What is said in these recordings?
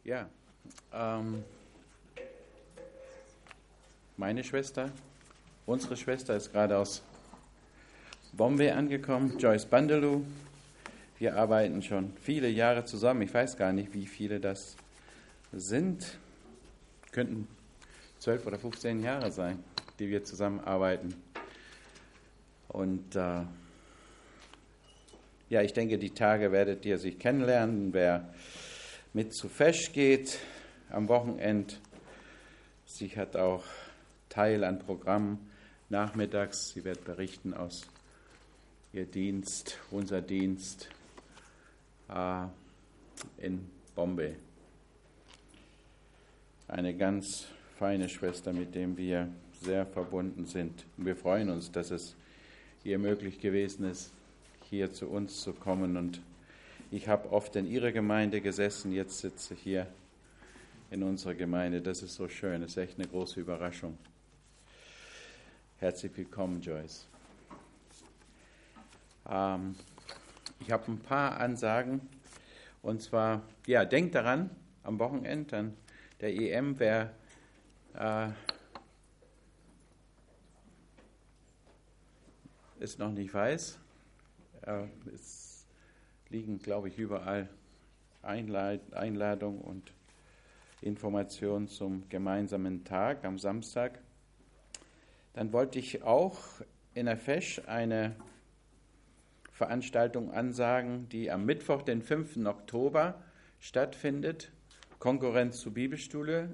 Ja, meine Schwester, unsere Schwester ist gerade aus Bombay angekommen, Joyce Bandelou. Wir arbeiten schon viele Jahre zusammen. Ich weiß gar nicht, wie viele das sind. Könnten 12 oder 15 Jahre sein, die wir zusammenarbeiten. Und ja, ich denke, die Tage werdet ihr sich kennenlernen. Wer mit zu Fesch geht am Wochenende, sie hat auch Teil an Programm nachmittags. Sie wird berichten aus ihr Dienst, unser Dienst in Bombay. Eine ganz feine Schwester, mit dem wir sehr verbunden sind. Und wir freuen uns, dass es ihr möglich gewesen ist, hier zu uns zu kommen. Und ich habe oft in ihrer Gemeinde gesessen, jetzt sitze ich hier in unserer Gemeinde. Das ist so schön, das ist echt eine große Überraschung. Herzlich willkommen, Joyce. Ich habe ein paar Ansagen. Und zwar, ja, denkt daran, am Wochenende an der EM, wer es noch nicht weiß, es liegen, glaube ich, überall Einladungen und Informationen zum gemeinsamen Tag am Samstag. Dann wollte ich auch in der Fesch eine Veranstaltung ansagen, die am Mittwoch, den 5. Oktober stattfindet. Konkurrenz zur Bibelstunde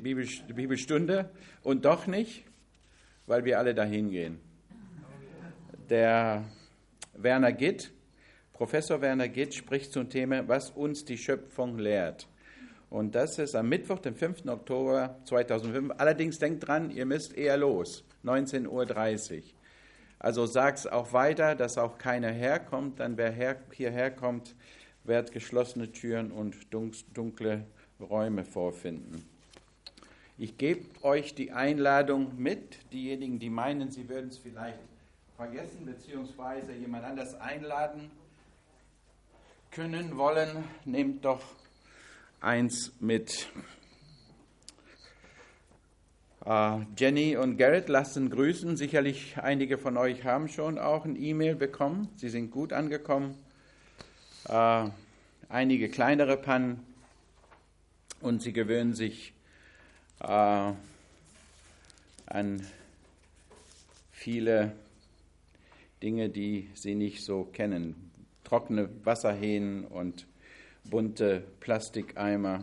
und doch nicht, weil wir alle dahin gehen. Der Werner Gitt, Professor Werner Gitt, spricht zum Thema, was uns die Schöpfung lehrt. Und das ist am Mittwoch, den 5. Oktober 2005. Allerdings denkt dran, ihr müsst eher los, 19:30 Uhr. Also sag's auch weiter, dass auch keiner herkommt. Dann wer hierher kommt, wird geschlossene Türen und dunkle Räume vorfinden. Ich gebe euch die Einladung mit. Diejenigen, die meinen, sie würden es vielleicht vergessen, beziehungsweise jemand anders einladen können, wollen, nehmt doch eins mit. Jenny und Gerrit, lassen grüßen. Sicherlich einige von euch haben schon auch ein E-Mail bekommen. Sie sind gut angekommen. Einige kleinere Pannen und sie gewöhnen sich an viele Dinge, die sie nicht so kennen. Trockene Wasserhähnen und bunte Plastikeimer.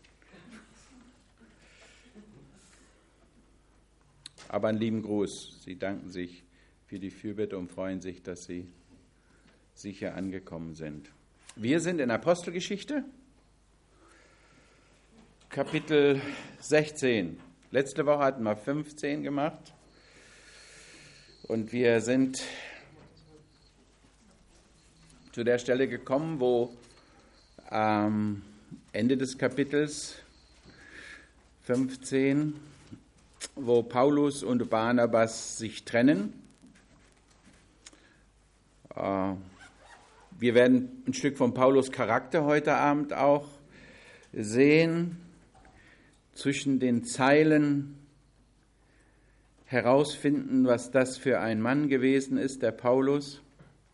Aber einen lieben Gruß. Sie danken sich für die Fürbitte und freuen sich, dass sie sicher angekommen sind. Wir sind in Apostelgeschichte, Kapitel 16. Letzte Woche hatten wir 15 gemacht. Und wir sind zu der Stelle gekommen, wo am Ende des Kapitels 15, wo Paulus und Barnabas sich trennen. Wir werden ein Stück von Paulus Charakter heute Abend auch sehen, zwischen den Zeilen herausfinden, was das für ein Mann gewesen ist, der Paulus.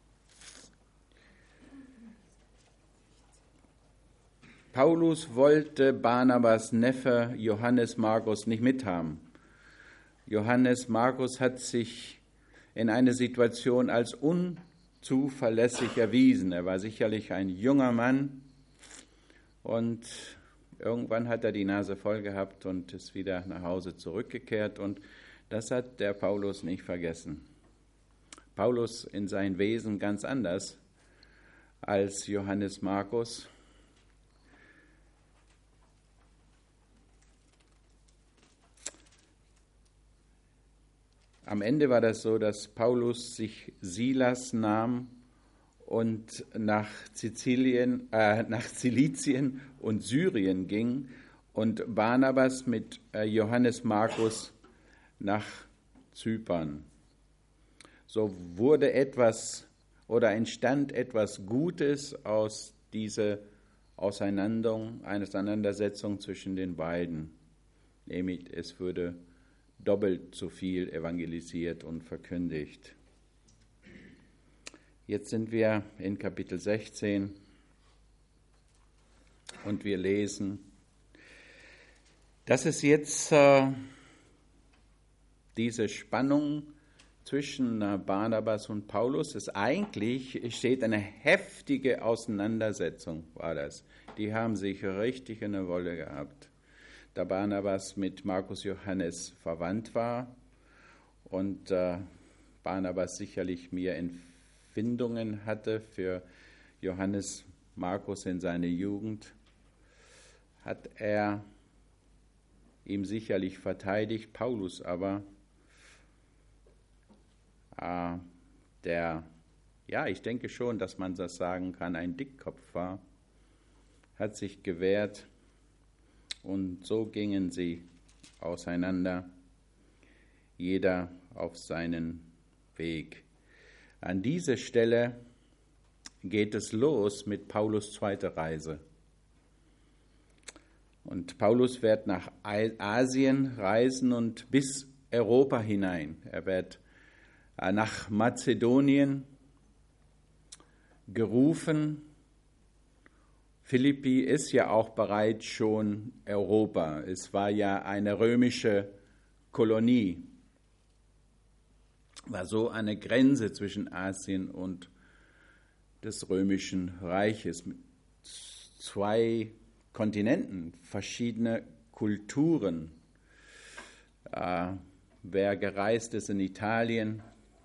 Paulus wollte Barnabas Neffe Johannes Markus nicht mithaben. Johannes Markus hat sich in einer Situation als unzuverlässig erwiesen. Er war sicherlich ein junger Mann und irgendwann hat er die Nase voll gehabt und ist wieder nach Hause zurückgekehrt. Und das hat der Paulus nicht vergessen. Paulus in seinem Wesen ganz anders als Johannes Markus. Am Ende war das so, dass Paulus sich Silas nahm und nach Sizilien und Syrien ging und Barnabas mit Johannes Markus nach Zypern. So wurde etwas oder entstand etwas Gutes aus dieser Auseinandersetzung zwischen den beiden. Nämlich, es würde doppelt so viel evangelisiert und verkündigt. Jetzt sind wir in Kapitel 16 und wir lesen, dass es jetzt diese Spannung zwischen Barnabas und Paulus ist. Eigentlich steht eine heftige Auseinandersetzung, war das. Die haben sich richtig in der Wolle gehabt. Da Barnabas mit Markus Johannes verwandt war und Barnabas sicherlich mehr Empfindungen hatte für Johannes Markus in seiner Jugend, hat er ihm sicherlich verteidigt. Paulus aber, ich denke schon, dass man das sagen kann, ein Dickkopf war, hat sich gewehrt und so gingen sie auseinander, jeder auf seinen Weg. An dieser Stelle geht es los mit Paulus' zweiter Reise. Und Paulus wird nach Asien reisen und bis Europa hinein. Er wird nach Mazedonien gerufen. Philippi ist ja auch bereits schon Europa. Es war ja eine römische Kolonie. War so eine Grenze zwischen Asien und des römischen Reiches. Mit zwei Kontinenten, verschiedene Kulturen. Wer gereist ist in Italien,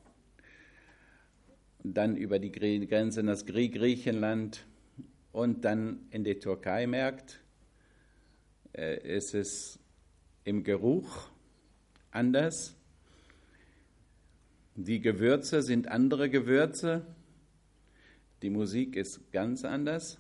dann über die Grenze in das Griechenland und dann in die Türkei merkt, ist es im Geruch anders. Die Gewürze sind andere Gewürze. Die Musik ist ganz anders.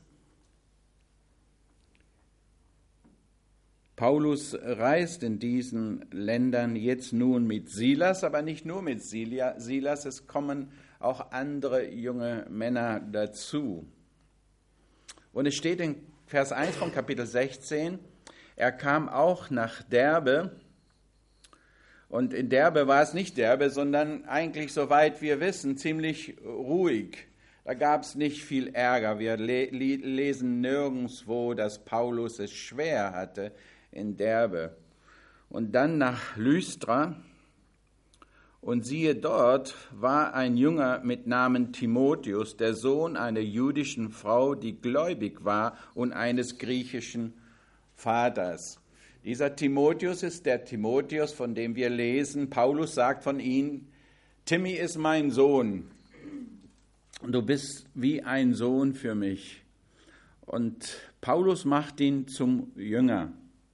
Paulus reist in diesen Ländern jetzt nun mit Silas, aber nicht nur mit Silas, es kommen auch andere junge Männer dazu. Und es steht in Vers 1 von Kapitel 16, er kam auch nach Derbe. Und in Derbe war es nicht Derbe, sondern eigentlich, soweit wir wissen, ziemlich ruhig. Da gab es nicht viel Ärger. Wir lesen nirgendwo, dass Paulus es schwer hatte in Derbe. Und dann nach Lystra. Und siehe, dort war ein Junger mit Namen Timotheus, der Sohn einer jüdischen Frau, die gläubig war und eines griechischen Vaters. Dieser Timotheus ist der Timotheus, von dem wir lesen. Paulus sagt von ihm, Timmy ist mein Sohn. Du bist wie ein Sohn für mich. Und Paulus macht ihn zum Jünger.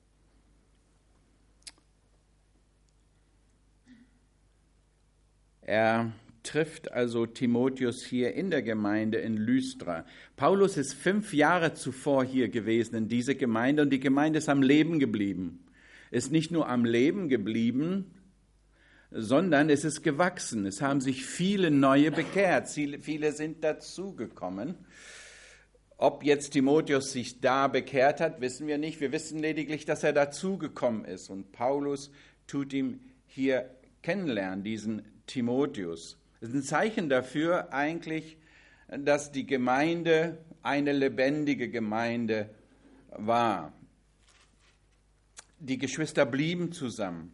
Er trifft also Timotheus hier in der Gemeinde in Lystra. Paulus ist 5 Jahre zuvor hier gewesen in dieser Gemeinde und die Gemeinde ist am Leben geblieben. Ist nicht nur am Leben geblieben, sondern es ist gewachsen. Es haben sich viele neue bekehrt. Viele sind dazugekommen. Ob jetzt Timotheus sich da bekehrt hat, wissen wir nicht. Wir wissen lediglich, dass er dazugekommen ist. Und Paulus tut ihm hier kennenlernen, diesen Timotheus. Das ist ein Zeichen dafür eigentlich, dass die Gemeinde eine lebendige Gemeinde war. Die Geschwister blieben zusammen.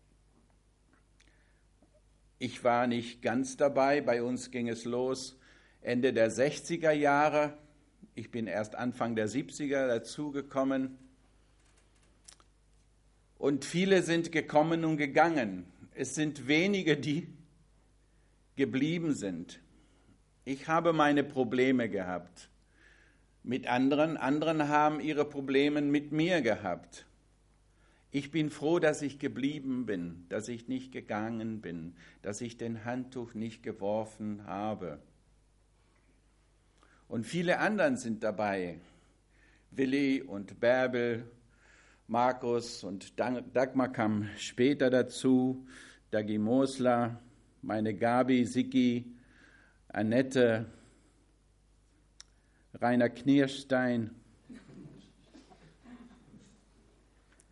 Ich war nicht ganz dabei, bei uns ging es los Ende der 60er Jahre. Ich bin erst Anfang der 70er dazugekommen. Und viele sind gekommen und gegangen. Es sind wenige, die geblieben sind. Ich habe meine Probleme gehabt mit anderen. Anderen haben ihre Probleme mit mir gehabt. Ich bin froh, dass ich geblieben bin, dass ich nicht gegangen bin, dass ich den Handtuch nicht geworfen habe. Und viele anderen sind dabei. Willi und Bärbel, Markus und Dagmar kam später dazu, Dagi Mosler, meine Gabi, Siki, Annette, Rainer Knirstein,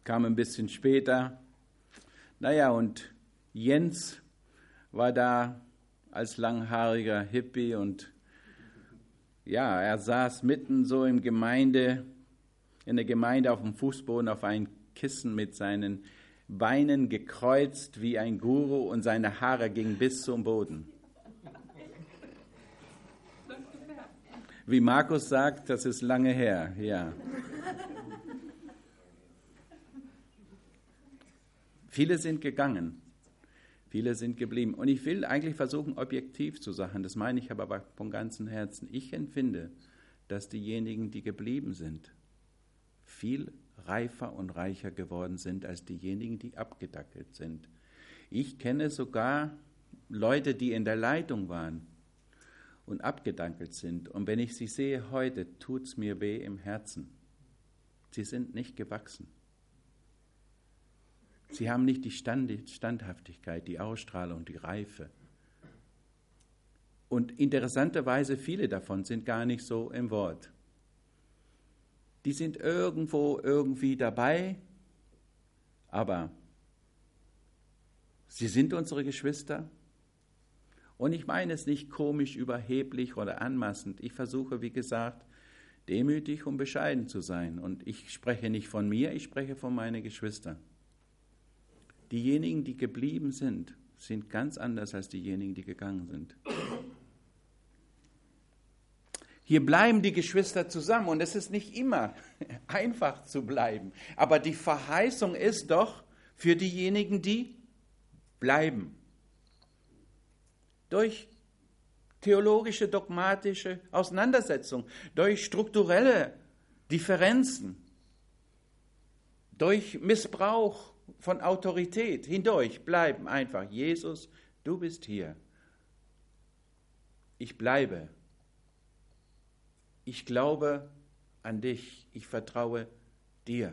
kam ein bisschen später. Naja, und Jens war da als langhaariger Hippie und ja, er saß mitten so in der Gemeinde auf dem Fußboden auf einem Kissen mit seinen Beinen gekreuzt wie ein Guru und seine Haare gingen bis zum Boden. Wie Markus sagt, das ist lange her, ja. Viele sind gegangen, viele sind geblieben. Und ich will eigentlich versuchen, objektiv zu sein. Das meine ich aber von ganzem Herzen. Ich empfinde, dass diejenigen, die geblieben sind, viel reifer und reicher geworden sind als diejenigen, die abgedackelt sind. Ich kenne sogar Leute, die in der Leitung waren und abgedankelt sind. Und wenn ich sie sehe heute, tut es mir weh im Herzen. Sie sind nicht gewachsen. Sie haben nicht die Standhaftigkeit, die Ausstrahlung, die Reife. Und interessanterweise, viele davon sind gar nicht so im Wort. Die sind irgendwie dabei, aber sie sind unsere Geschwister. Und ich meine es nicht komisch, überheblich oder anmaßend. Ich versuche, wie gesagt, demütig und bescheiden zu sein. Und ich spreche nicht von mir, ich spreche von meinen Geschwistern. Diejenigen, die geblieben sind, sind ganz anders als diejenigen, die gegangen sind. Hier bleiben die Geschwister zusammen und es ist nicht immer einfach zu bleiben. Aber die Verheißung ist doch für diejenigen, die bleiben. Durch theologische, dogmatische Auseinandersetzung, durch strukturelle Differenzen, durch Missbrauch von Autorität hindurch bleiben einfach. Jesus, du bist hier. Ich bleibe. Ich glaube an dich. Ich vertraue dir.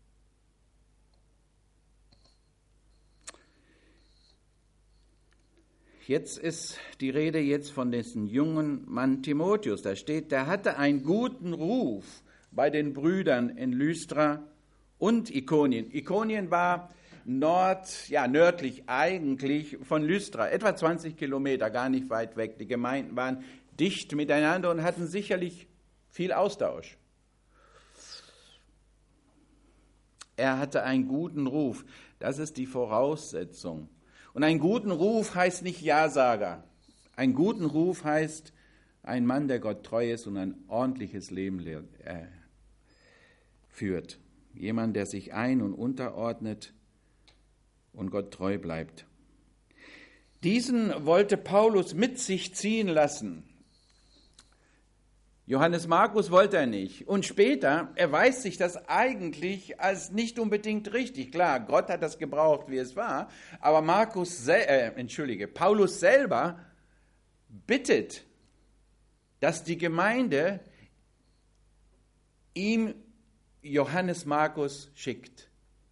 Jetzt ist die Rede jetzt von diesem jungen Mann Timotheus. Da steht, der hatte einen guten Ruf bei den Brüdern in Lystra und Ikonien. Ikonien war nördlich eigentlich von Lystra, etwa 20 Kilometer, gar nicht weit weg. Die Gemeinden waren dicht miteinander und hatten sicherlich viel Austausch. Er hatte einen guten Ruf. Das ist die Voraussetzung. Und einen guten Ruf heißt nicht Ja-Sager. Einen guten Ruf heißt ein Mann, der Gott treu ist und ein ordentliches Leben führt. Jemand, der sich ein- und unterordnet und Gott treu bleibt. Diesen wollte Paulus mit sich ziehen lassen. Johannes Markus wollte er nicht. Und später erweist sich das eigentlich als nicht unbedingt richtig. Klar, Gott hat das gebraucht, wie es war. Aber Paulus selber bittet, dass die Gemeinde ihm Johannes Markus schickt.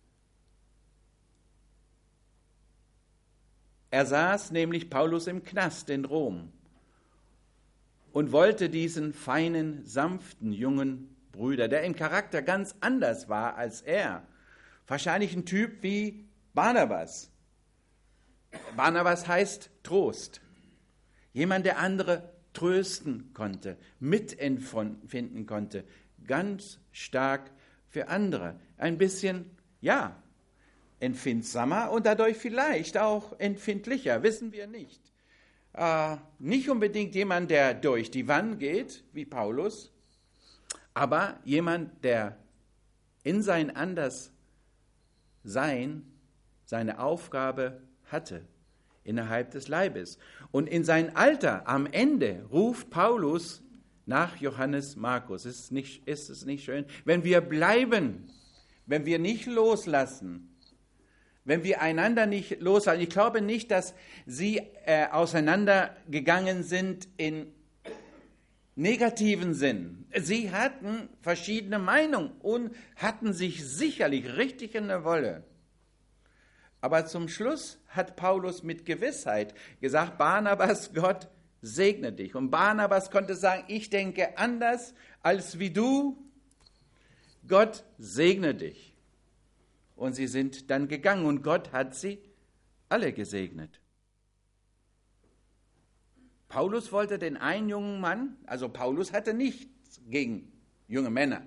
Er saß nämlich Paulus im Knast in Rom und wollte diesen feinen, sanften, jungen Bruder, der im Charakter ganz anders war als er, wahrscheinlich ein Typ wie Barnabas. Barnabas heißt Trost. Jemand, der andere trösten konnte, mitempfinden konnte, ganz stark für andere. Ein bisschen, empfindsamer und dadurch vielleicht auch empfindlicher, wissen wir nicht. Nicht unbedingt jemand, der durch die Wand geht, wie Paulus, aber jemand, der in sein Anderssein seine Aufgabe hatte innerhalb des Leibes. Und in sein Alter, am Ende, ruft Paulus nach Johannes Markus. Ist es nicht schön? Wenn wir bleiben, wenn wir nicht loslassen, wenn wir einander nicht loslassen. Ich glaube nicht, dass sie auseinandergegangen sind in negativen Sinn. Sie hatten verschiedene Meinungen und hatten sich sicherlich richtig in der Wolle. Aber zum Schluss hat Paulus mit Gewissheit gesagt, Barnabas, Gott segne dich. Und Barnabas konnte sagen, ich denke anders als wie du. Gott segne dich. und sie sind dann gegangen und Gott hat sie alle gesegnet. Paulus wollte den einen jungen Mann, also Paulus hatte nichts gegen junge Männer.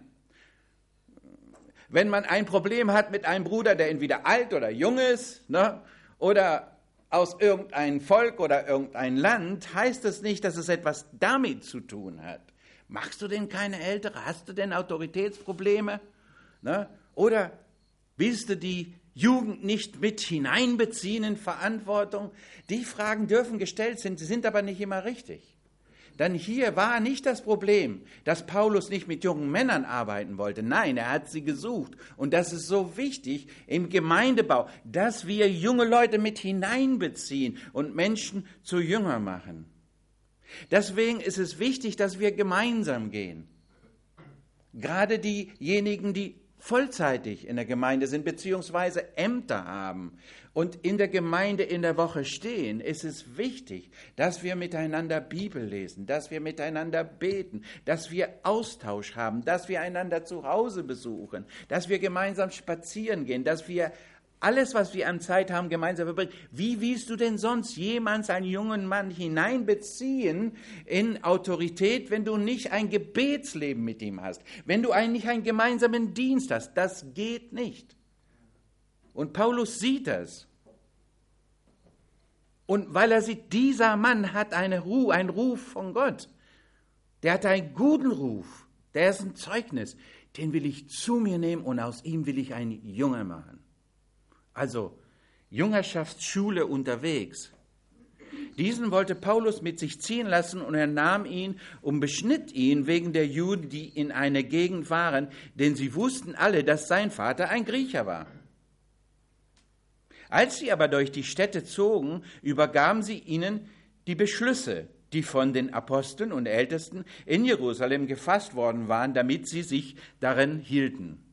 Wenn man ein Problem hat mit einem Bruder, der entweder alt oder jung ist, ne, oder aus irgendeinem Volk oder irgendein Land, heißt es nicht, dass es etwas damit zu tun hat. Machst du denn keine Ältere? Hast du denn Autoritätsprobleme? Ne? Oder willst du die Jugend nicht mit hineinbeziehen in Verantwortung? Die Fragen dürfen gestellt sein, sie sind aber nicht immer richtig. Denn hier war nicht das Problem, dass Paulus nicht mit jungen Männern arbeiten wollte. Nein, er hat sie gesucht. Und das ist so wichtig im Gemeindebau, dass wir junge Leute mit hineinbeziehen und Menschen zu Jünger machen. Deswegen ist es wichtig, dass wir gemeinsam gehen. Gerade diejenigen, die vollzeitig in der Gemeinde sind, beziehungsweise Ämter haben und in der Gemeinde in der Woche stehen, ist es wichtig, dass wir miteinander Bibel lesen, dass wir miteinander beten, dass wir Austausch haben, dass wir einander zu Hause besuchen, dass wir gemeinsam spazieren gehen, dass wir alles, was wir an Zeit haben, gemeinsam verbringen. Wie willst du denn sonst jemals einen jungen Mann hineinbeziehen in Autorität, wenn du nicht ein Gebetsleben mit ihm hast, wenn du nicht einen gemeinsamen Dienst hast? Das geht nicht. Und Paulus sieht das. Und weil er sieht, dieser Mann hat einen Ruf von Gott. Der hat einen guten Ruf. Der ist ein Zeugnis. Den will ich zu mir nehmen und aus ihm will ich einen Jünger machen. Also Jüngerschaftsschule unterwegs. Diesen wollte Paulus mit sich ziehen lassen und er nahm ihn und beschnitt ihn wegen der Juden, die in einer Gegend waren, denn sie wussten alle, dass sein Vater ein Griecher war. Als sie aber durch die Städte zogen, übergaben sie ihnen die Beschlüsse, die von den Aposteln und Ältesten in Jerusalem gefasst worden waren, damit sie sich darin hielten.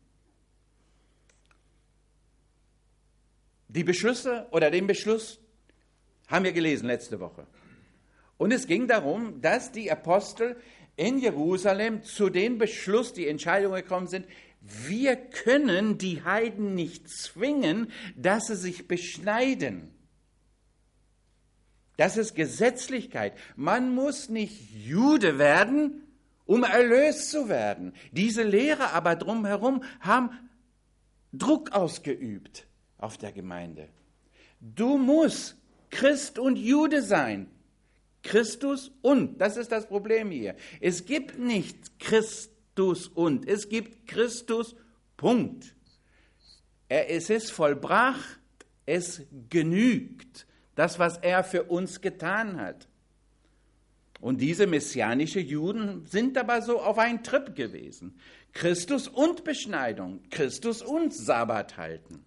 Die Beschlüsse oder den Beschluss haben wir gelesen letzte Woche. Und es ging darum, dass die Apostel in Jerusalem zu dem Beschluss, die Entscheidung gekommen sind, wir können die Heiden nicht zwingen, dass sie sich beschneiden. Das ist Gesetzlichkeit. Man muss nicht Jude werden, um erlöst zu werden. Diese Lehrer aber drumherum haben Druck ausgeübt auf der Gemeinde. Du musst Christ und Jude sein. Christus und, das ist das Problem hier. Es gibt nicht Christus und, es gibt Christus, Punkt. Es ist vollbracht, es genügt, das, was er für uns getan hat. Und diese messianischen Juden sind aber so auf einen Trip gewesen. Christus und Beschneidung, Christus und Sabbat halten.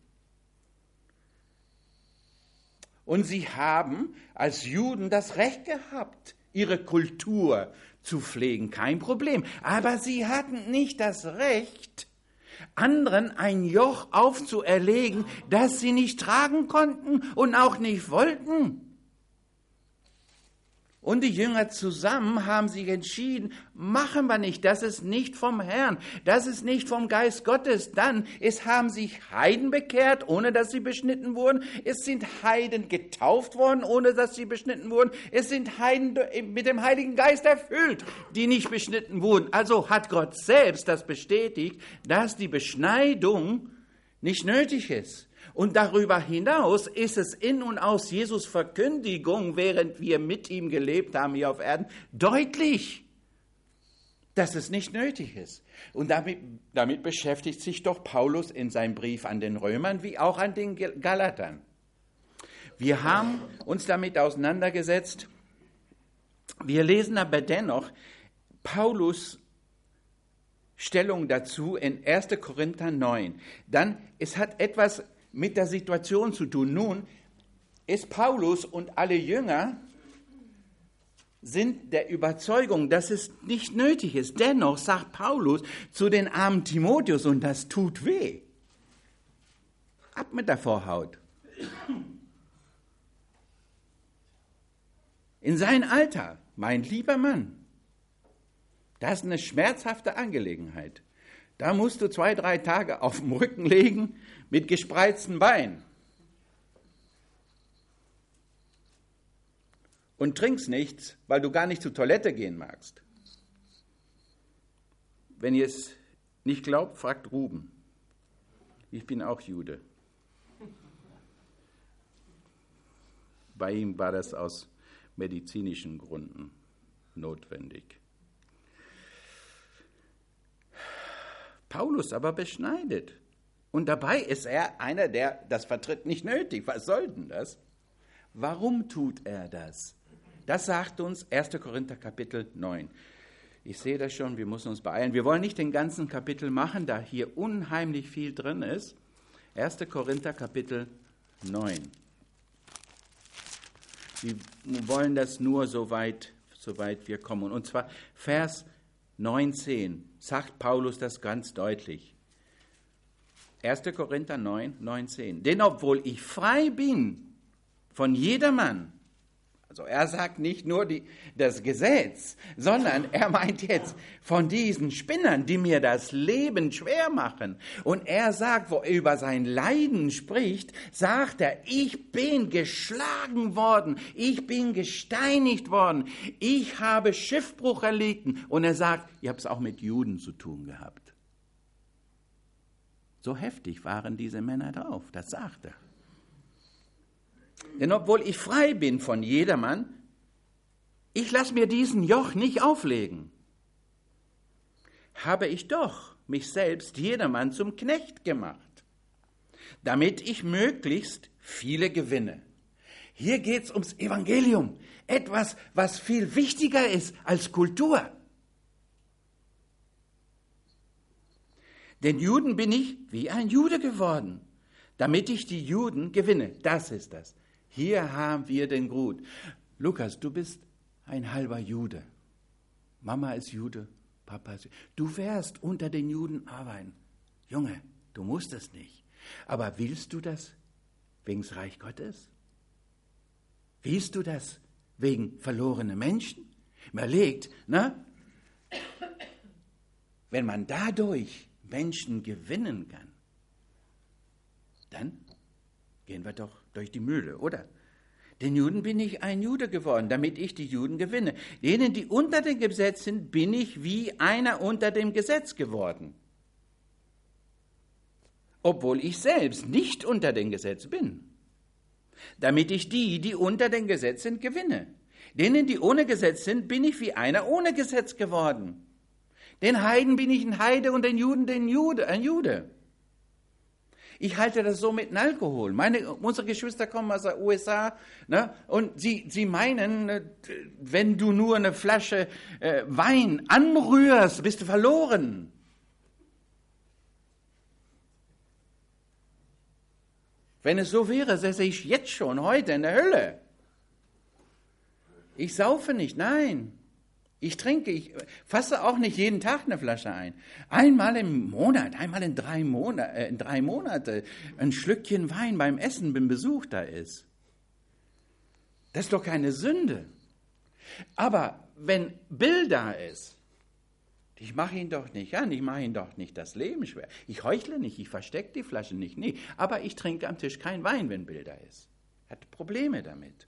Und sie haben als Juden das Recht gehabt, ihre Kultur zu pflegen, kein Problem. Aber sie hatten nicht das Recht, anderen ein Joch aufzuerlegen, das sie nicht tragen konnten und auch nicht wollten. Und die Jünger zusammen haben sich entschieden, machen wir nicht, das ist nicht vom Herrn, das ist nicht vom Geist Gottes. Dann haben sich Heiden bekehrt, ohne dass sie beschnitten wurden. Es sind Heiden getauft worden, ohne dass sie beschnitten wurden. Es sind Heiden mit dem Heiligen Geist erfüllt, die nicht beschnitten wurden. Also hat Gott selbst das bestätigt, dass die Beschneidung nicht nötig ist. Und darüber hinaus ist es in und aus Jesus Verkündigung, während wir mit ihm gelebt haben hier auf Erden, deutlich, dass es nicht nötig ist. Und damit beschäftigt sich doch Paulus in seinem Brief an den Römern wie auch an den Galatern. Wir haben uns damit auseinandergesetzt. Wir lesen aber dennoch Paulus Stellung dazu in 1. Korinther 9. Dann, es hat etwas mit der Situation zu tun. Nun ist Paulus und alle Jünger sind der Überzeugung, dass es nicht nötig ist. Dennoch sagt Paulus zu den armen Timotheus, und das tut weh. Ab mit der Vorhaut. In sein Alter, mein lieber Mann, das ist eine schmerzhafte Angelegenheit. Da musst du 2, 3 Tage auf dem Rücken liegen mit gespreizten Beinen. Und trinkst nichts, weil du gar nicht zur Toilette gehen magst. Wenn ihr es nicht glaubt, fragt Ruben. Ich bin auch Jude. Bei ihm war das aus medizinischen Gründen notwendig. Paulus aber beschneidet. Und dabei ist er einer, der das vertritt, nicht nötig. Was soll denn das? Warum tut er das? Das sagt uns 1. Korinther Kapitel 9. Ich sehe das schon, wir müssen uns beeilen. Wir wollen nicht den ganzen Kapitel machen, da hier unheimlich viel drin ist. 1. Korinther Kapitel 9. Wir wollen das nur soweit wir kommen. Und zwar Vers 19 sagt Paulus das ganz deutlich. 1. Korinther 9, 19. Denn obwohl ich frei bin von jedermann, also er sagt nicht nur das Gesetz, sondern er meint jetzt von diesen Spinnern, die mir das Leben schwer machen. Und er sagt, wo er über sein Leiden spricht, sagt er, ich bin geschlagen worden, ich bin gesteinigt worden, ich habe Schiffbruch erlitten. Und er sagt, ich habe es auch mit Juden zu tun gehabt. So heftig waren diese Männer drauf, das sagt er. Denn obwohl ich frei bin von jedermann, ich lasse mir diesen Joch nicht auflegen, habe ich doch mich selbst jedermann zum Knecht gemacht, damit ich möglichst viele gewinne. Hier geht es ums Evangelium, etwas, was viel wichtiger ist als Kultur. Den Juden bin ich wie ein Jude geworden, damit ich die Juden gewinne. Das ist das. Hier haben wir den Grund. Lukas, du bist ein halber Jude. Mama ist Jude, Papa ist Jude. Du wirst unter den Juden arbeiten. Junge, du musst es nicht. Aber willst du das wegen des Reich Gottes? Willst du das wegen verlorene Menschen? Überlegt, ne? Wenn man dadurch Menschen gewinnen kann, dann gehen wir doch durch die Mühle, oder? Den Juden bin ich ein Jude geworden, damit ich die Juden gewinne. Denen, die unter dem Gesetz sind, bin ich wie einer unter dem Gesetz geworden. Obwohl ich selbst nicht unter dem Gesetz bin. Damit ich die, die unter dem Gesetz sind, gewinne. Denen, die ohne Gesetz sind, bin ich wie einer ohne Gesetz geworden. Den Heiden bin ich ein Heide und den Juden ein Jude. Ich halte das so mit dem Alkohol. Unsere Geschwister kommen aus den USA, ne, und sie meinen, wenn du nur eine Flasche Wein anrührst, bist du verloren. Wenn es so wäre, säße ich jetzt schon heute in der Hölle. Ich saufe nicht, nein. Ich trinke, ich fasse auch nicht jeden Tag eine Flasche ein. Einmal im Monat, einmal in 3 Monate, ein Schlückchen Wein beim Essen, beim Besuch da ist. Das ist doch keine Sünde. Aber wenn Bill da ist, ich mache ihn doch nicht an, ich mache ihn doch nicht das Leben schwer. Ich heuchle nicht, ich verstecke die Flasche nicht, nee. Aber ich trinke am Tisch keinen Wein, wenn Bill da ist. Er hat Probleme damit.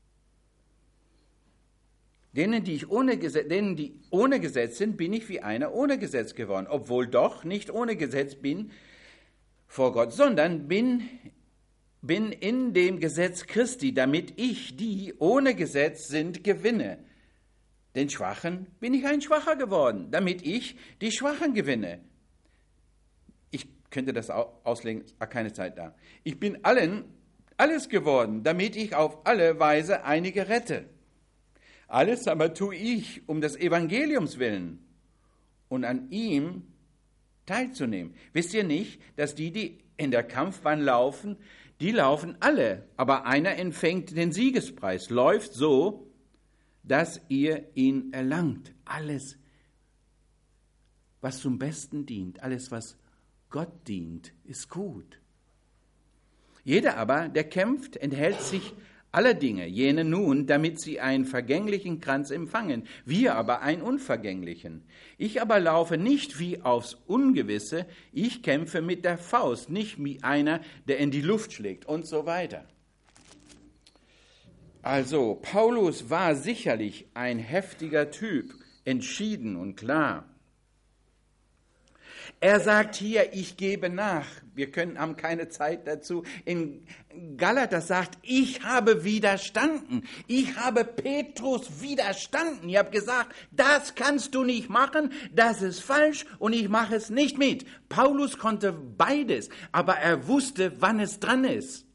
Denen, die ohne Gesetz sind, bin ich wie einer ohne Gesetz geworden, obwohl doch nicht ohne Gesetz bin vor Gott, sondern bin in dem Gesetz Christi, damit ich, die ohne Gesetz sind, gewinne. Den Schwachen bin ich ein Schwacher geworden, damit ich die Schwachen gewinne. Ich könnte das auslegen, keine Zeit da. Ich bin alles geworden, damit ich auf alle Weise einige rette. Alles aber tue ich um des Evangeliums willen und an ihm teilzunehmen. Wisst ihr nicht, dass die in der Kampfbahn laufen, die laufen alle, aber einer empfängt den Siegespreis, läuft so, dass ihr ihn erlangt. Alles, was zum Besten dient, alles, was Gott dient, ist gut. Jeder aber, der kämpft, enthält sich Alle Dinge, jene nun, damit sie einen vergänglichen Kranz empfangen, wir aber einen unvergänglichen. Ich aber laufe nicht wie aufs Ungewisse, ich kämpfe mit der Faust, nicht wie einer, der in die Luft schlägt und so weiter. Also, Paulus war sicherlich ein heftiger Typ, entschieden und klar. Er sagt hier, ich gebe nach. Wir haben keine Zeit dazu. In Galater sagt, ich habe widerstanden. Ich habe Petrus widerstanden. Ich habe gesagt, das kannst du nicht machen, das ist falsch und ich mache es nicht mit. Paulus konnte beides, aber er wusste, wann es dran ist.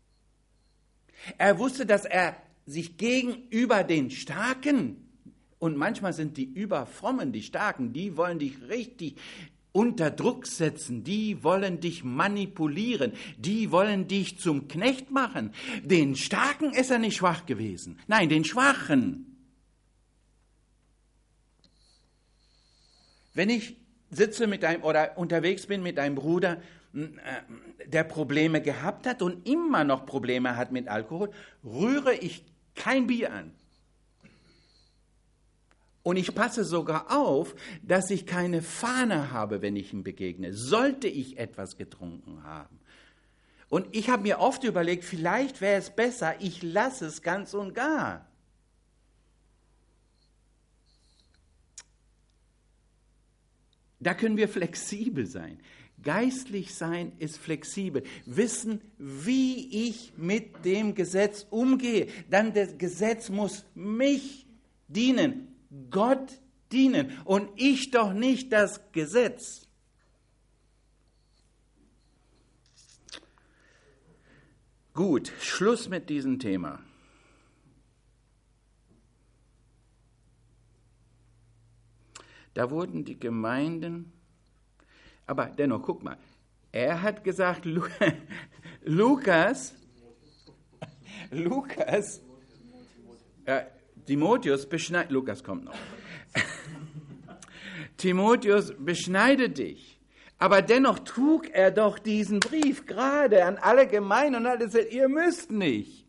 Er wusste, dass er sich gegenüber den Starken, und manchmal sind die Überfrommen, die Starken, die wollen dich richtig unter Druck setzen, die wollen dich manipulieren, die wollen dich zum Knecht machen. Den Starken ist er nicht schwach gewesen, nein, den Schwachen. Wenn ich sitze mit einem oder unterwegs bin mit einem Bruder, der Probleme gehabt hat und immer noch Probleme hat mit Alkohol, rühre ich kein Bier an. Und ich passe sogar auf, dass ich keine Fahne habe, wenn ich ihm begegne, sollte ich etwas getrunken haben. Und ich habe mir oft überlegt, vielleicht wäre es besser, ich lasse es ganz und gar. Da können wir flexibel sein. Geistlich sein ist flexibel. Wissen, wie ich mit dem Gesetz umgehe. Dann das Gesetz muss mich dienen. Gott dienen und ich doch nicht das Gesetz. Gut, Schluss mit diesem Thema. Da wurden die Gemeinden, aber dennoch, guck mal, er hat gesagt, Lukas, Timotheus beschneidet, Lukas kommt noch. Timotheus beschneidet dich. Aber dennoch trug er doch diesen Brief gerade an alle Gemeinden und hat gesagt, ihr müsst nicht.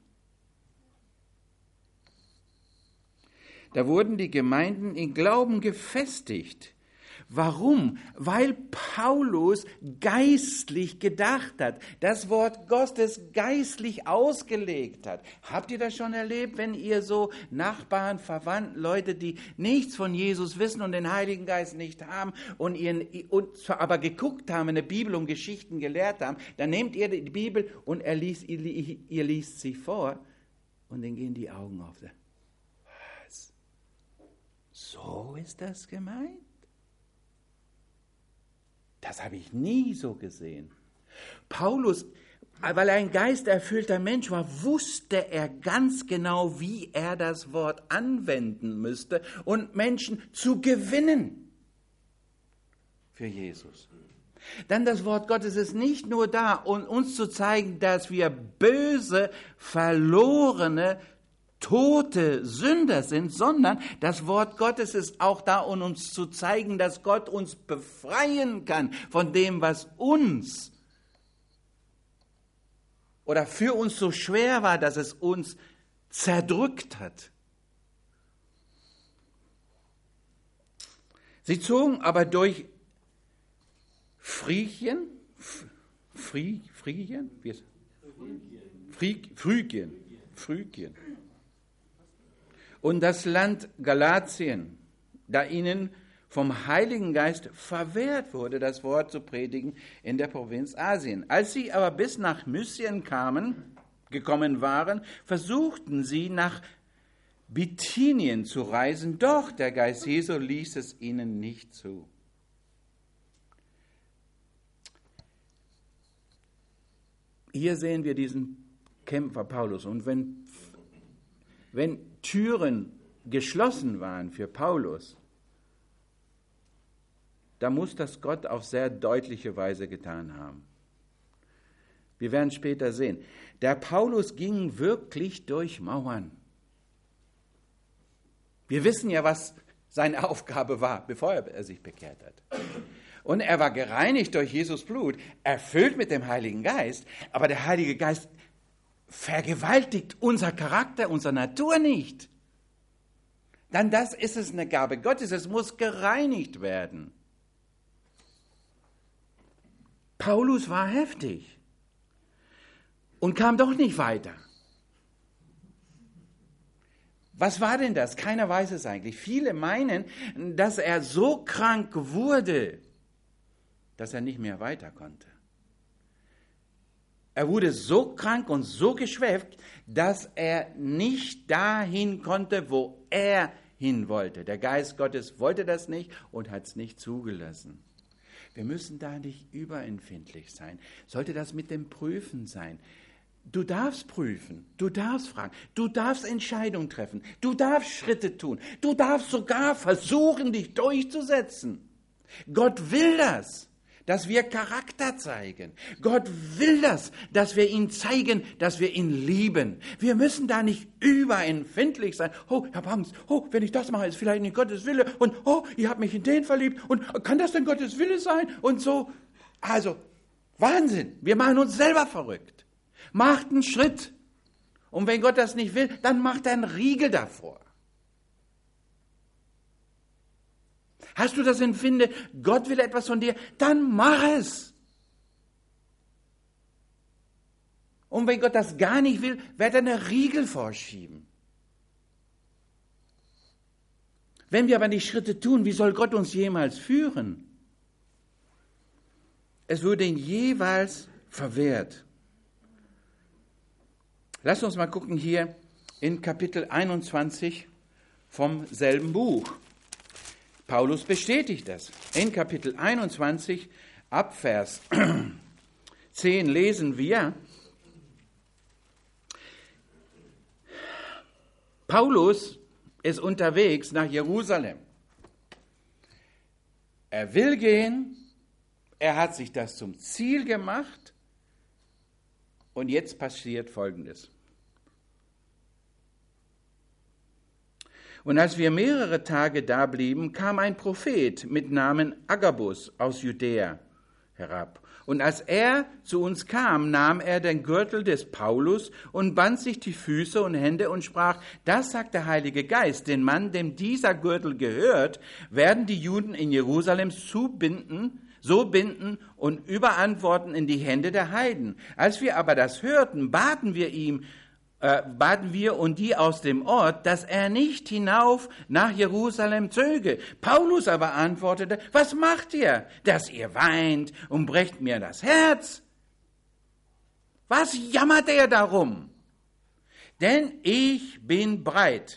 Da wurden die Gemeinden in Glauben gefestigt. Warum? Weil Paulus geistlich gedacht hat, das Wort Gottes geistlich ausgelegt hat. Habt ihr das schon erlebt, wenn ihr so Nachbarn, Verwandten, Leute, die nichts von Jesus wissen und den Heiligen Geist nicht haben und aber geguckt haben in der Bibel und Geschichten gelehrt haben, dann nehmt ihr die Bibel und ihr liest sie vor und dann gehen die Augen auf. Was? So ist das gemeint? Das habe ich nie so gesehen. Paulus, weil er ein geisterfüllter Mensch war, wusste er ganz genau, wie er das Wort anwenden müsste und Menschen zu gewinnen für Jesus. Dann das Wort Gottes ist nicht nur da, um uns zu zeigen, dass wir böse, verlorene, tote Sünder sind, sondern das Wort Gottes ist auch da, um uns zu zeigen, dass Gott uns befreien kann von dem, was uns oder für uns so schwer war, dass es uns zerdrückt hat. Sie zogen aber durch Phrygien und das Land Galatien, da ihnen vom Heiligen Geist verwehrt wurde, das Wort zu predigen in der Provinz Asien. Als sie aber bis nach Mysien gekommen waren, versuchten sie nach Bithynien zu reisen, doch der Geist Jesu ließ es ihnen nicht zu. Hier sehen wir diesen Kämpfer Paulus. Und wenn Türen geschlossen waren für Paulus, da muss das Gott auf sehr deutliche Weise getan haben. Wir werden später sehen. Der Paulus ging wirklich durch Mauern. Wir wissen ja, was seine Aufgabe war, bevor er sich bekehrt hat. Und er war gereinigt durch Jesus Blut, erfüllt mit dem Heiligen Geist, aber der Heilige Geist vergewaltigt unser Charakter, unsere Natur nicht. Dann das ist es eine Gabe Gottes, es muss gereinigt werden. Paulus war heftig und kam doch nicht weiter. Was war denn das? Keiner weiß es eigentlich. Viele meinen, dass er so krank wurde, dass er nicht mehr weiter konnte. Er wurde so krank und so geschwächt, dass er nicht dahin konnte, wo er hin wollte. Der Geist Gottes wollte das nicht und hat es nicht zugelassen. Wir müssen da nicht überempfindlich sein. Sollte das mit dem Prüfen sein? Du darfst prüfen, du darfst fragen, du darfst Entscheidungen treffen, du darfst Schritte tun, du darfst sogar versuchen, dich durchzusetzen. Gott will das, dass wir Charakter zeigen. Gott will das, dass wir ihn zeigen, dass wir ihn lieben. Wir müssen da nicht überempfindlich sein. Oh, ich habe Angst. Oh, wenn ich das mache, ist vielleicht nicht Gottes Wille. Und oh, ich habe mich in den verliebt. Und kann das denn Gottes Wille sein? Und so. Also, Wahnsinn. Wir machen uns selber verrückt. Macht einen Schritt. Und wenn Gott das nicht will, dann macht er einen Riegel davor. Hast du das Empfinden, Gott will etwas von dir, dann mach es. Und wenn Gott das gar nicht will, wird er einen Riegel vorschieben. Wenn wir aber die Schritte tun, wie soll Gott uns jemals führen? Es wurde ihn jeweils verwehrt. Lass uns mal gucken hier in Kapitel 21 vom selben Buch. Paulus bestätigt das. In Kapitel 21 ab Vers 10 lesen wir, Paulus ist unterwegs nach Jerusalem. Er will gehen, er hat sich das zum Ziel gemacht und jetzt passiert Folgendes. Und als wir mehrere Tage da blieben, kam ein Prophet mit Namen Agabus aus Judäa herab. Und als er zu uns kam, nahm er den Gürtel des Paulus und band sich die Füße und Hände und sprach, das sagt der Heilige Geist, den Mann, dem dieser Gürtel gehört, werden die Juden in Jerusalem so binden und überantworten in die Hände der Heiden. Als wir aber das hörten, baten wir und die aus dem Ort, dass er nicht hinauf nach Jerusalem zöge. Paulus aber antwortete, was macht ihr, dass ihr weint und brecht mir das Herz? Was jammert er darum? Denn ich bin bereit.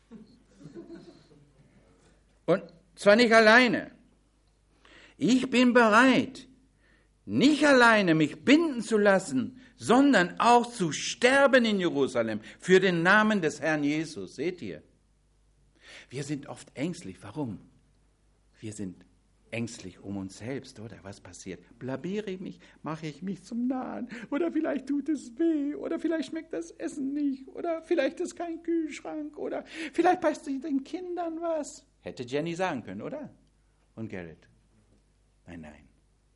Und zwar nicht alleine. Ich bin bereit, nicht alleine mich binden zu lassen, sondern auch zu sterben in Jerusalem für den Namen des Herrn Jesus. Seht ihr? Wir sind oft ängstlich. Warum? Wir sind ängstlich um uns selbst, oder? Was passiert? Blamiere ich mich? Mache ich mich zum Narren? Oder vielleicht tut es weh? Oder vielleicht schmeckt das Essen nicht? Oder vielleicht ist kein Kühlschrank? Oder vielleicht passt den Kindern was? Hätte Jenny sagen können, oder? Und Gerrit? Nein.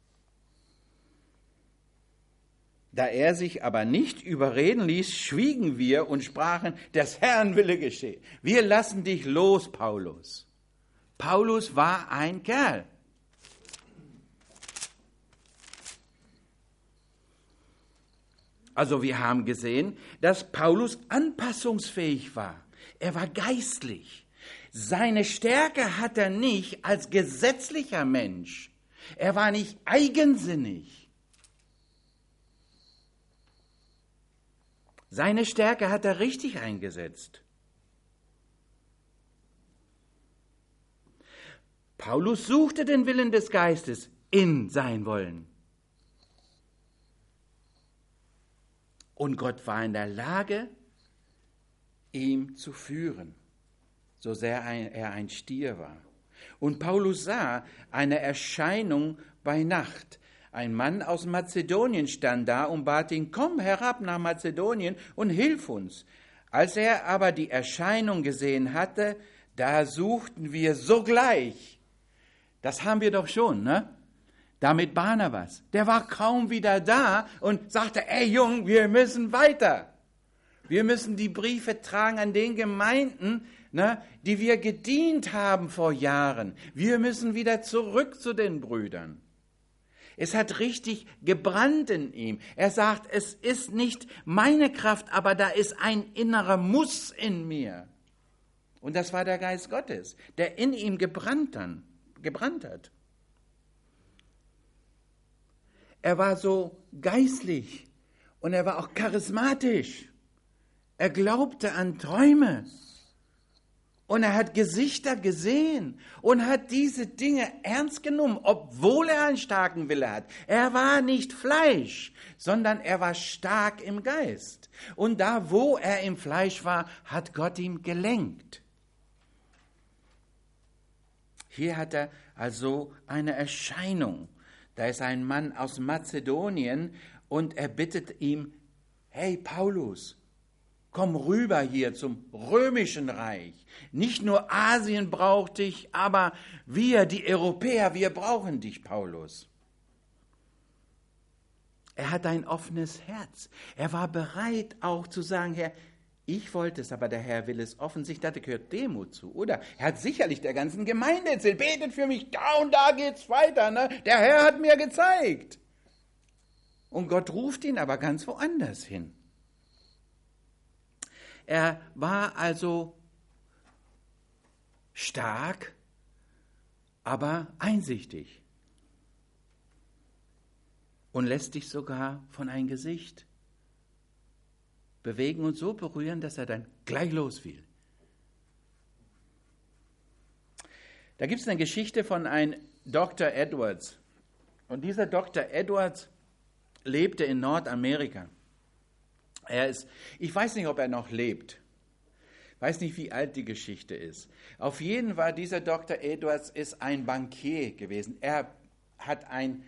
Da er sich aber nicht überreden ließ, schwiegen wir und sprachen, des Herrn Wille geschehe. Wir lassen dich los, Paulus. Paulus war ein Kerl. Also wir haben gesehen, dass Paulus anpassungsfähig war. Er war geistlich. Seine Stärke hat er nicht als gesetzlicher Mensch. Er war nicht eigensinnig. Seine Stärke hat er richtig eingesetzt. Paulus suchte den Willen des Geistes in sein Wollen. Und Gott war in der Lage, ihm zu führen, so sehr er ein Stier war. Und Paulus sah eine Erscheinung bei Nacht. Ein Mann aus Mazedonien stand da und bat ihn, komm herab nach Mazedonien und hilf uns. Als er aber die Erscheinung gesehen hatte, da suchten wir sogleich. Das haben wir doch schon, ne? Da mit Barnabas. Der war kaum wieder da und sagte, ey Jung, wir müssen weiter. Wir müssen die Briefe tragen an den Gemeinden, die wir gedient haben vor Jahren. Wir müssen wieder zurück zu den Brüdern. Es hat richtig gebrannt in ihm. Er sagt, es ist nicht meine Kraft, aber da ist ein innerer Muss in mir. Und das war der Geist Gottes, der in ihm gebrannt hat. Er war so geistlich und er war auch charismatisch. Er glaubte an Träume. Und er hat Gesichter gesehen und hat diese Dinge ernst genommen, obwohl er einen starken Wille hat. Er war nicht Fleisch, sondern er war stark im Geist. Und da, wo er im Fleisch war, hat Gott ihm gelenkt. Hier hat er also eine Erscheinung. Da ist ein Mann aus Mazedonien und er bittet ihm, hey Paulus, komm rüber hier zum römischen Reich. Nicht nur Asien braucht dich, aber wir, die Europäer, wir brauchen dich, Paulus. Er hat ein offenes Herz. Er war bereit auch zu sagen, Herr, ich wollte es, aber der Herr will es offensichtlich. Da gehört Demut zu, oder? Er hat sicherlich der ganzen Gemeinde erzählt, betet für mich, da und da geht's weiter. Ne? Der Herr hat mir gezeigt. Und Gott ruft ihn aber ganz woanders hin. Er war also stark, aber einsichtig und lässt sich sogar von einem Gesicht bewegen und so berühren, dass er dann gleich losfiel. Da gibt es eine Geschichte von einem Dr. Edwards. Und dieser Dr. Edwards lebte in Nordamerika. Ich weiß nicht, ob er noch lebt. Ich weiß nicht, wie alt die Geschichte ist. Auf jeden Fall, dieser Dr. Edwards ist ein Bankier gewesen. Er hat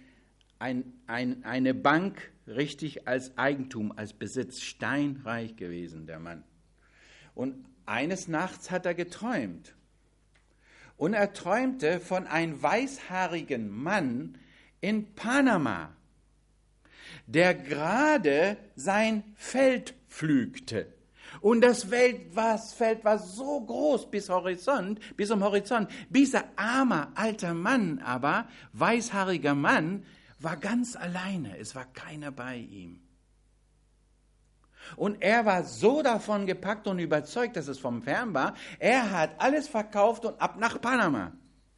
eine Bank richtig als Eigentum, als Besitz, steinreich gewesen, der Mann. Und eines Nachts hat er geträumt. Und er träumte von einem weißhaarigen Mann in Panama, der gerade sein Feld pflügte. Und das Feld war so groß bis zum Horizont. Dieser arme, alter Mann aber, weißhaariger Mann, war ganz alleine. Es war keiner bei ihm. Und er war so davon gepackt und überzeugt, dass es vom Fern war. Er hat alles verkauft und ab nach Panama.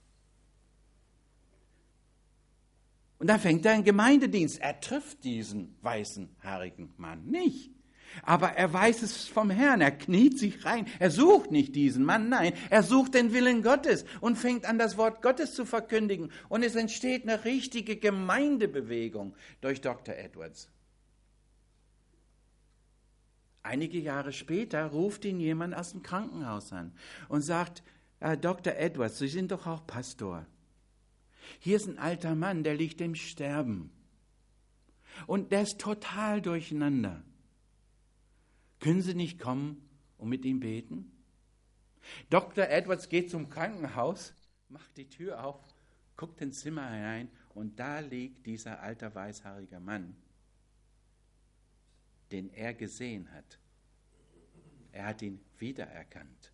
Und da fängt er einen Gemeindedienst. Er trifft diesen weißenhaarigen Mann nicht. Aber er weiß es vom Herrn. Er kniet sich rein. Er sucht nicht diesen Mann, nein. Er sucht den Willen Gottes und fängt an, das Wort Gottes zu verkündigen. Und es entsteht eine richtige Gemeindebewegung durch Dr. Edwards. Einige Jahre später ruft ihn jemand aus dem Krankenhaus an und sagt, Dr. Edwards, Sie sind doch auch Pastor. Hier ist ein alter Mann, der liegt im Sterben. Und der ist total durcheinander. Können Sie nicht kommen und mit ihm beten? Dr. Edwards geht zum Krankenhaus, macht die Tür auf, guckt ins Zimmer hinein und da liegt dieser alte weißhaarige Mann, den er gesehen hat. Er hat ihn wiedererkannt.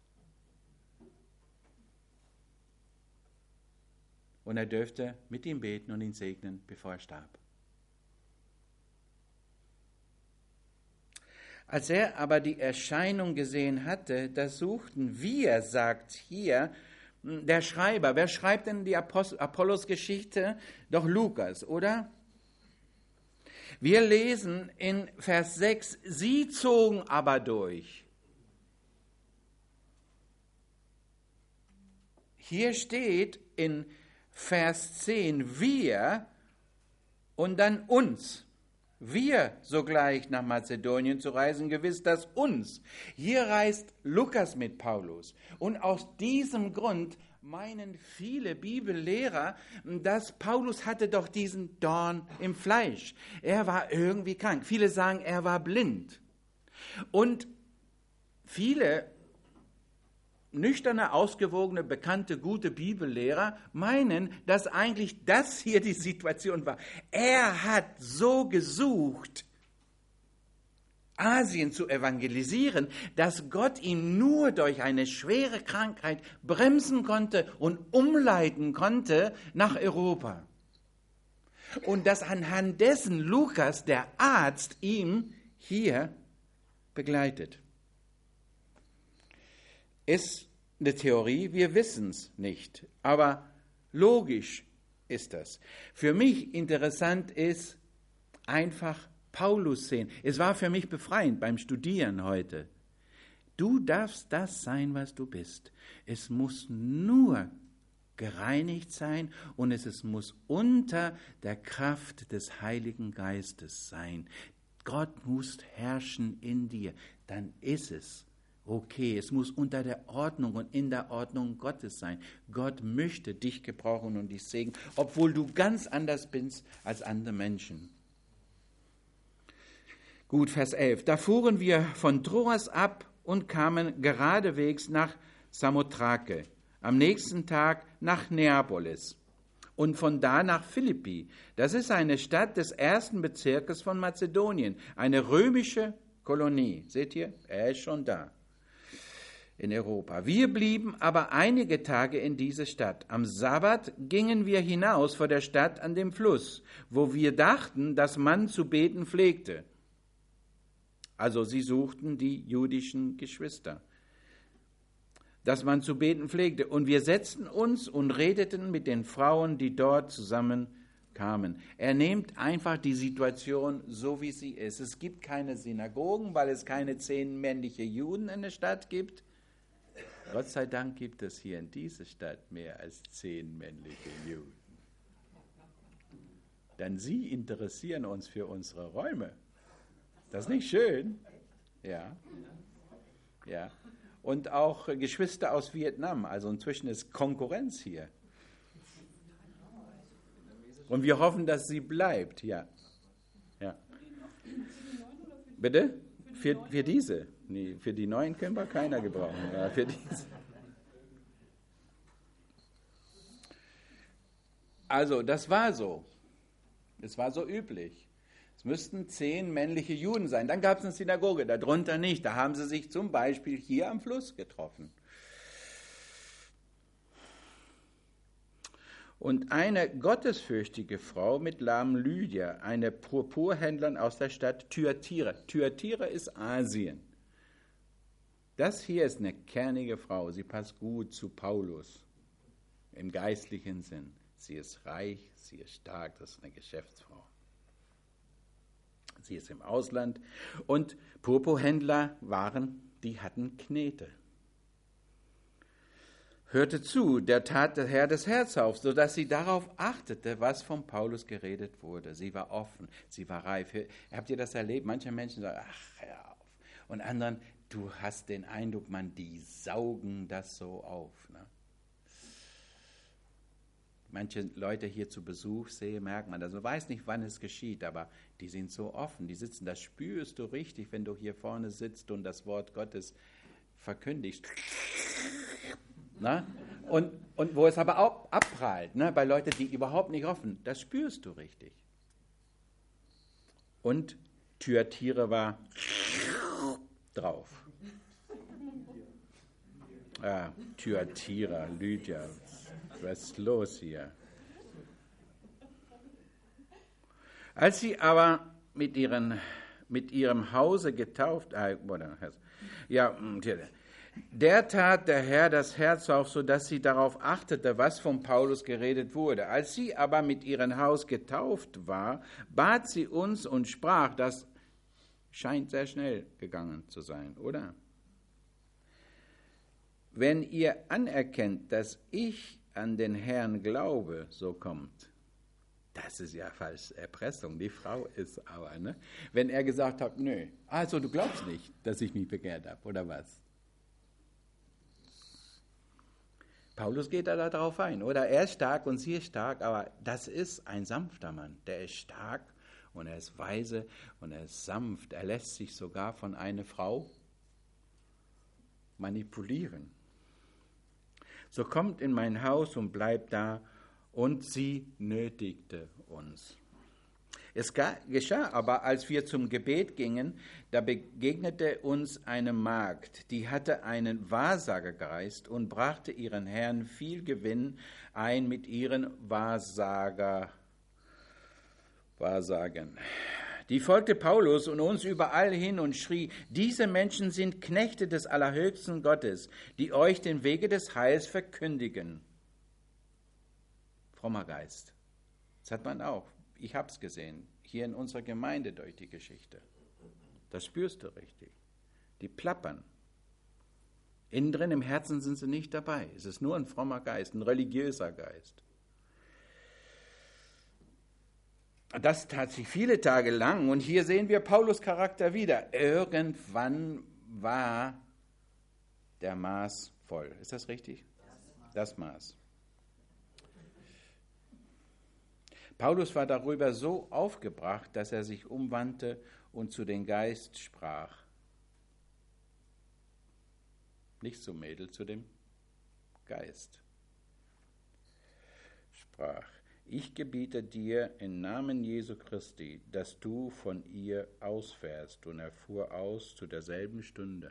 Und er dürfte mit ihm beten und ihn segnen, bevor er starb. Als er aber die Erscheinung gesehen hatte, da suchten wir, sagt hier der Schreiber. Wer schreibt denn die Apollos-Geschichte? Doch Lukas, oder? Wir lesen in Vers 6, sie zogen aber durch. Hier steht in Vers 10, wir und dann uns. Wir sogleich nach Mazedonien zu reisen, gewiss das uns. Hier reist Lukas mit Paulus. Und aus diesem Grund meinen viele Bibellehrer, dass Paulus hatte doch diesen Dorn im Fleisch. Er war irgendwie krank. Viele sagen, er war blind. Und viele nüchterne, ausgewogene, bekannte, gute Bibellehrer meinen, dass eigentlich das hier die Situation war. Er hat so gesucht, Asien zu evangelisieren, dass Gott ihn nur durch eine schwere Krankheit bremsen konnte und umleiten konnte nach Europa. Und dass anhand dessen Lukas, der Arzt, ihm hier begleitet. Ist eine Theorie, wir wissen es nicht, aber logisch ist das. Für mich interessant ist einfach Paulus sehen. Es war für mich befreiend beim Studieren heute. Du darfst das sein, was du bist. Es muss nur gereinigt sein und es muss unter der Kraft des Heiligen Geistes sein. Gott muss herrschen in dir, dann ist es okay. Es muss unter der Ordnung und in der Ordnung Gottes sein. Gott möchte dich gebrauchen und dich segnen, obwohl du ganz anders bist als andere Menschen. Gut, Vers 11. Da fuhren wir von Troas ab und kamen geradewegs nach Samothrake, am nächsten Tag nach Neapolis und von da nach Philippi. Das ist eine Stadt des ersten Bezirkes von Mazedonien, eine römische Kolonie. Seht ihr, er ist schon da in Europa. Wir blieben aber einige Tage in dieser Stadt. Am Sabbat gingen wir hinaus vor der Stadt an dem Fluss, wo wir dachten, dass man zu beten pflegte. Also sie suchten die jüdischen Geschwister, dass man zu beten pflegte. Und wir setzten uns und redeten mit den Frauen, die dort zusammenkamen. Er nimmt einfach die Situation so, wie sie ist. Es gibt keine Synagogen, weil es keine 10 männliche Juden in der Stadt gibt. Gott sei Dank gibt es hier in dieser Stadt mehr als 10 männliche Juden. Denn sie interessieren uns für unsere Räume. Das ist nicht schön? Ja. Ja. Und auch Geschwister aus Vietnam. Also inzwischen ist Konkurrenz hier. Und wir hoffen, dass sie bleibt. Ja. Ja. Bitte? Für diese? Nee, für die Neuen können wir keiner gebrauchen. Ja, für diese. Also, das war so. Es war so üblich. Es müssten 10 männliche Juden sein. Dann gab es eine Synagoge, darunter nicht. Da haben sie sich zum Beispiel hier am Fluss getroffen. Und eine gottesfürchtige Frau mit Namen Lydia, eine Purpurhändlerin aus der Stadt Thyatira. Thyatira ist Asien. Das hier ist eine kernige Frau. Sie passt gut zu Paulus im geistlichen Sinn. Sie ist reich, sie ist stark, das ist eine Geschäftsfrau. Sie ist im Ausland und Purpurhändler die hatten Knete. Hörte zu, der tat der Herr das Herz auf, sodass sie darauf achtete, was von Paulus geredet wurde. Sie war offen, sie war reif. Habt ihr das erlebt? Manche Menschen sagen, ach, hör auf. Und anderen, du hast den Eindruck, die saugen das so auf. Ne? Manche Leute hier zu Besuch sehe, merkt man das. Man weiß nicht, wann es geschieht, aber die sind so offen, die sitzen, das spürst du richtig, wenn du hier vorne sitzt und das Wort Gottes verkündigst. Na? Und wo es aber auch abprallt, ne? Bei Leuten, die überhaupt nicht offen, das spürst du richtig. Und Thyatira war drauf. Thyatira, Lydia. Was ist los hier? Als sie aber mit ihrem Hause getauft, der tat der Herr das Herz auf, sodass sie darauf achtete, was von Paulus geredet wurde. Als sie aber mit ihrem Haus getauft war, bat sie uns und sprach, das scheint sehr schnell gegangen zu sein, oder? Wenn ihr anerkennt, dass ich an den Herrn glaube, so kommt. Das ist ja falsche Erpressung. Die Frau ist aber, ne? Wenn er gesagt hat, nö, also du glaubst nicht, dass ich mich bekehrt habe, oder was? Paulus geht da darauf ein, oder? Er ist stark und sie ist stark, aber das ist ein sanfter Mann. Der ist stark und er ist weise und er ist sanft. Er lässt sich sogar von einer Frau manipulieren. So kommt in mein Haus und bleibt da, und sie nötigte uns. Es geschah aber, als wir zum Gebet gingen, da begegnete uns eine Magd, die hatte einen Wahrsagergeist und brachte ihren Herrn viel Gewinn ein mit ihren Wahrsagen. Die folgte Paulus und uns überall hin und schrie, diese Menschen sind Knechte des allerhöchsten Gottes, die euch den Wege des Heils verkündigen. Frommer Geist. Das hat man auch. Ich habe es gesehen, hier in unserer Gemeinde durch die Geschichte. Das spürst du richtig. Die plappern. Innen drin im Herzen sind sie nicht dabei. Es ist nur ein frommer Geist, ein religiöser Geist. Das tat sie viele Tage lang und hier sehen wir Paulus' Charakter wieder. Irgendwann war der Maß voll. Ist das richtig? Das Maß. Paulus war darüber so aufgebracht, dass er sich umwandte und zu dem Geist sprach. Nicht zum Mädel, zu dem Geist. Sprach, ich gebiete dir im Namen Jesu Christi, dass du von ihr ausfährst. Und er fuhr aus zu derselben Stunde.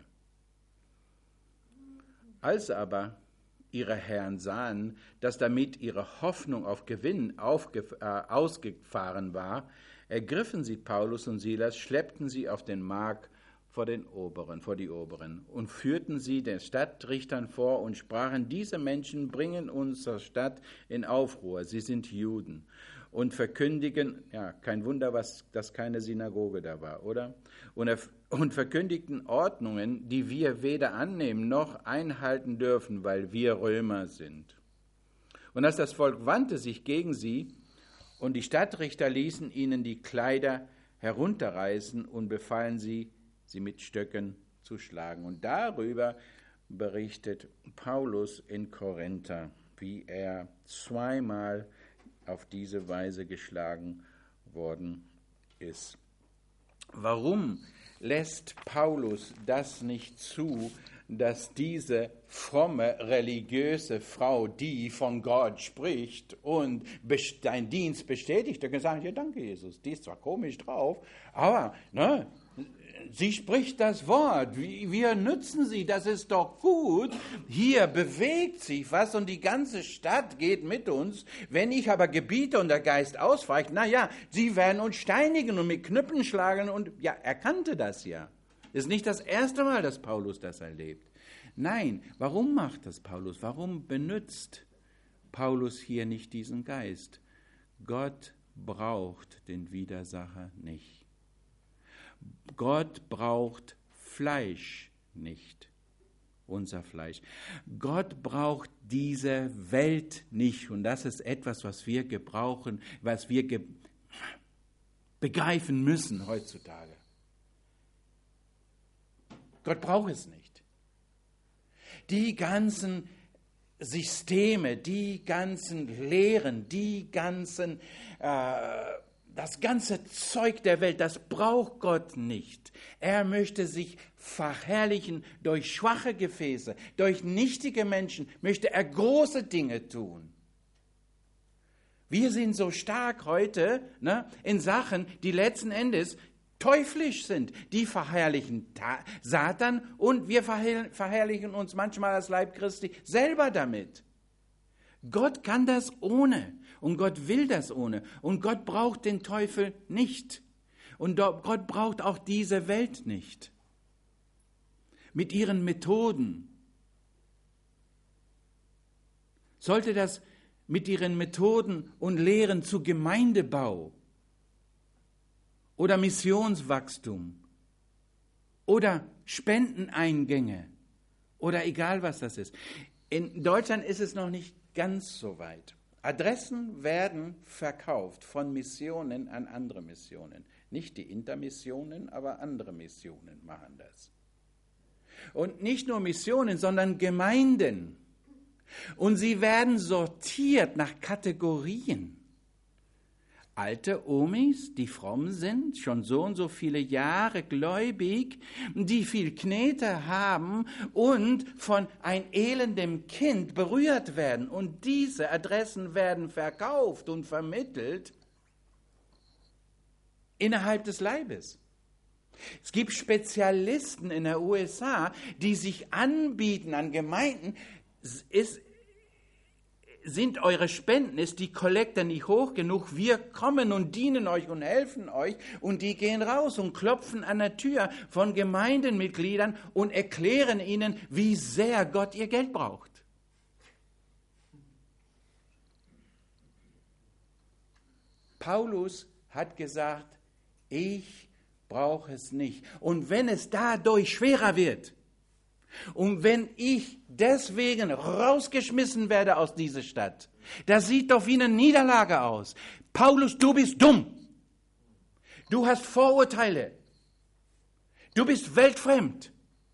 Als aber ihre Herren sahen, dass damit ihre Hoffnung auf Gewinn ausgefahren war, ergriffen sie Paulus und Silas, schleppten sie auf den Markt vor die Oberen und führten sie den Stadtrichtern vor und sprachen, diese Menschen bringen unsere Stadt in Aufruhr, sie sind Juden und verkündigen, ja, kein Wunder, dass keine Synagoge da war, oder? Und verkündigten Ordnungen, die wir weder annehmen noch einhalten dürfen, weil wir Römer sind. Und als das Volk wandte sich gegen sie und die Stadtrichter ließen ihnen die Kleider herunterreißen und befahlen sie mit Stöcken zu schlagen. Und darüber berichtet Paulus in Korinther, wie er zweimal auf diese Weise geschlagen worden ist. Warum lässt Paulus das nicht zu, dass diese fromme, religiöse Frau, die von Gott spricht und deinen Dienst bestätigt, da kann sagen, ja, danke Jesus, die ist zwar komisch drauf, aber sie spricht das Wort, wir nützen sie, das ist doch gut. Hier bewegt sich was und die ganze Stadt geht mit uns. Wenn ich aber gebiete und der Geist ausweicht, sie werden uns steinigen und mit Knüppeln schlagen und ja, er kannte das ja. Ist nicht das erste Mal, dass Paulus das erlebt. Nein, warum macht das Paulus? Warum benutzt Paulus hier nicht diesen Geist? Gott braucht den Widersacher nicht. Gott braucht Fleisch nicht, unser Fleisch. Gott braucht diese Welt nicht. Und das ist etwas, was wir gebrauchen, was wir begreifen müssen heutzutage. Gott braucht es nicht. Die ganzen Systeme, die ganzen Lehren, das ganze Zeug der Welt, das braucht Gott nicht. Er möchte sich verherrlichen durch schwache Gefäße, durch nichtige Menschen, möchte er große Dinge tun. Wir sind so stark heute in Sachen, die letzten Endes teuflisch sind. Die verherrlichen Satan und wir verherrlichen uns manchmal als Leib Christi selber damit. Gott kann das ohne und Gott will das ohne und Gott braucht den Teufel nicht und Gott braucht auch diese Welt nicht mit ihren Methoden. Sollte das mit ihren Methoden und Lehren zu Gemeindebau oder Missionswachstum oder Spendeneingänge oder egal was das ist. In Deutschland ist es noch nicht ganz so weit. Adressen werden verkauft von Missionen an andere Missionen. Nicht die Intermissionen, aber andere Missionen machen das. Und nicht nur Missionen, sondern Gemeinden. Und sie werden sortiert nach Kategorien. Alte Omis, die fromm sind, schon so und so viele Jahre gläubig, die viel Knete haben und von ein elendem Kind berührt werden. Und diese Adressen werden verkauft und vermittelt. innerhalb des Leibes. Es gibt Spezialisten in der USA, die sich anbieten an Gemeinden. Sind eure Spenden, ist die Kollekte nicht hoch genug? Wir kommen und dienen euch und helfen euch. Und die gehen raus und klopfen an der Tür von Gemeindemitgliedern und erklären ihnen, wie sehr Gott ihr Geld braucht. Paulus hat gesagt, ich brauche es nicht. Und wenn es dadurch schwerer wird, und wenn ich deswegen rausgeschmissen werde aus dieser Stadt, das sieht doch wie eine Niederlage aus. Paulus, du bist dumm. Du hast Vorurteile. Du bist weltfremd.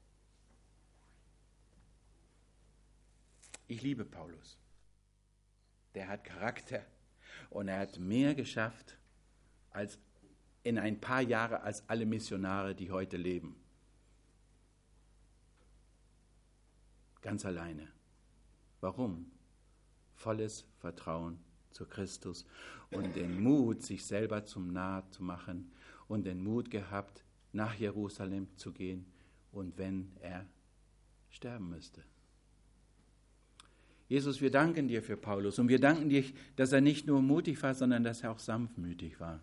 Ich liebe Paulus. Der hat Charakter und er hat mehr geschafft als in ein paar Jahren als alle Missionare, die heute leben. Ganz alleine. Warum? Volles Vertrauen zu Christus und den Mut, sich selber zum Narr zu machen und den Mut gehabt, nach Jerusalem zu gehen und wenn er sterben müsste. Jesus, wir danken dir für Paulus und wir danken dir, dass er nicht nur mutig war, sondern dass er auch sanftmütig war.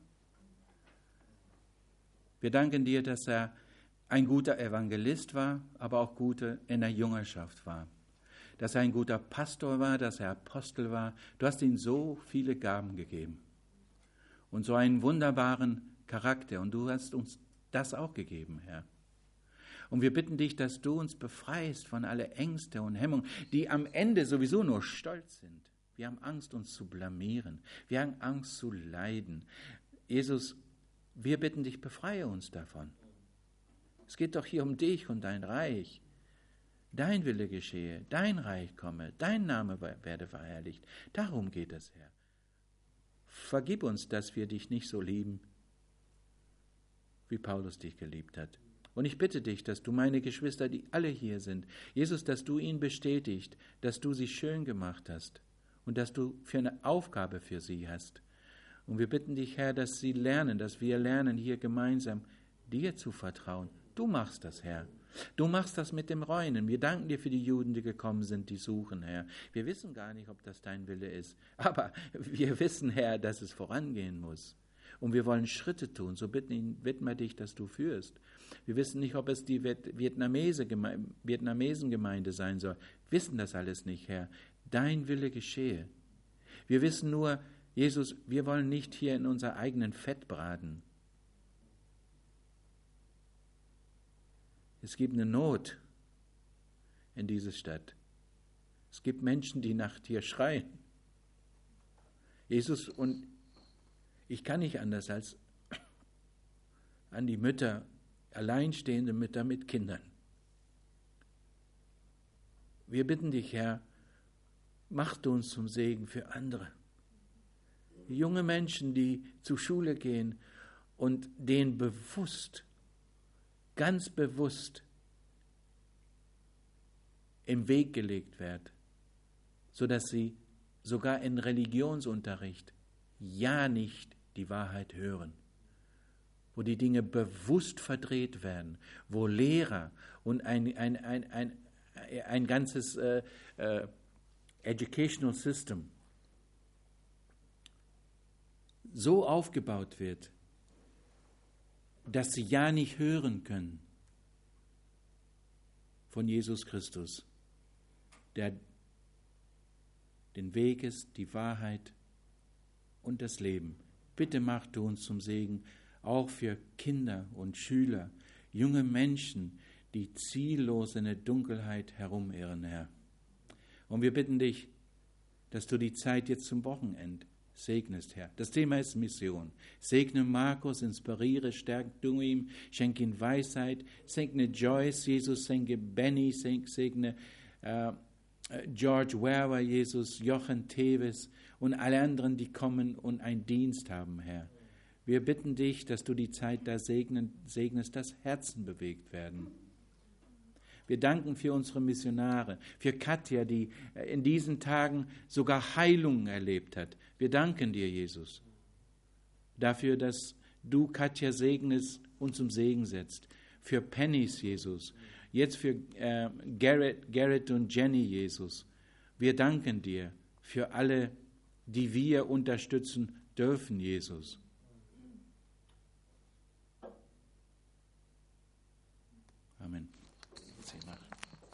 Wir danken dir, dass er ein guter Evangelist war, aber auch guter in der Jüngerschaft war. Dass er ein guter Pastor war, dass er Apostel war. Du hast ihm so viele Gaben gegeben und so einen wunderbaren Charakter und du hast uns das auch gegeben, Herr. Und wir bitten dich, dass du uns befreist von aller Ängste und Hemmungen, die am Ende sowieso nur Stolz sind. Wir haben Angst, uns zu blamieren. Wir haben Angst zu leiden. Jesus, wir bitten dich, befreie uns davon. Es geht doch hier um dich und dein Reich. Dein Wille geschehe, dein Reich komme, dein Name werde verherrlicht. Darum geht es, Herr. Vergib uns, dass wir dich nicht so lieben, wie Paulus dich geliebt hat. Und ich bitte dich, dass du meine Geschwister, die alle hier sind, Jesus, dass du ihnen bestätigst, dass du sie schön gemacht hast und dass du für eine Aufgabe für sie hast. Und wir bitten dich, Herr, dass sie lernen, dass wir lernen, hier gemeinsam dir zu vertrauen. Du machst das, Herr. Du machst das mit dem Reunen. Wir danken dir für die Juden, die gekommen sind, die suchen, Herr. Wir wissen gar nicht, ob das dein Wille ist. Aber wir wissen, Herr, dass es vorangehen muss. Und wir wollen Schritte tun. So bitten wir dich, dass du führst. Wir wissen nicht, ob es die Vietnamesengemeinde sein soll. Wir wissen das alles nicht, Herr. Dein Wille geschehe. Wir wissen nur, Jesus, wir wollen nicht hier in unser eigenen Fett braten. Es gibt eine Not in dieser Stadt. Es gibt Menschen, die nach dir schreien. Jesus, und ich kann nicht anders als an die Mütter, alleinstehende Mütter mit Kindern. Wir bitten dich, Herr, mach du uns zum Segen für andere. Junge Menschen, die zur Schule gehen und denen bewusst, ganz bewusst im Weg gelegt wird, sodass sie sogar in Religionsunterricht ja nicht die Wahrheit hören, wo die Dinge bewusst verdreht werden, wo Lehrer und ein ganzes Educational System so aufgebaut wird, dass sie ja nicht hören können von Jesus Christus, der den Weg ist, die Wahrheit und das Leben. Bitte mach du uns zum Segen, auch für Kinder und Schüler, junge Menschen, die ziellos in der Dunkelheit herumirren, Herr. Und wir bitten dich, dass du die Zeit jetzt zum Wochenende segnest, Herr. Das Thema ist Mission. Segne Markus, inspiriere, stärke du ihm, schenke ihm Weisheit, segne Joyce, Jesus, segne Benny, segne George Werber, Jesus, Jochen Teves und alle anderen, die kommen und einen Dienst haben, Herr. Wir bitten dich, dass du die Zeit da segnest, dass Herzen bewegt werden. Wir danken für unsere Missionare, für Katja, die in diesen Tagen sogar Heilungen erlebt hat. Wir danken dir, Jesus, dafür, dass du, Katja, segnest und zum Segen setzt. Für Pennys, Jesus. Jetzt für Garrett und Jenny, Jesus. Wir danken dir für alle, die wir unterstützen dürfen, Jesus. Amen.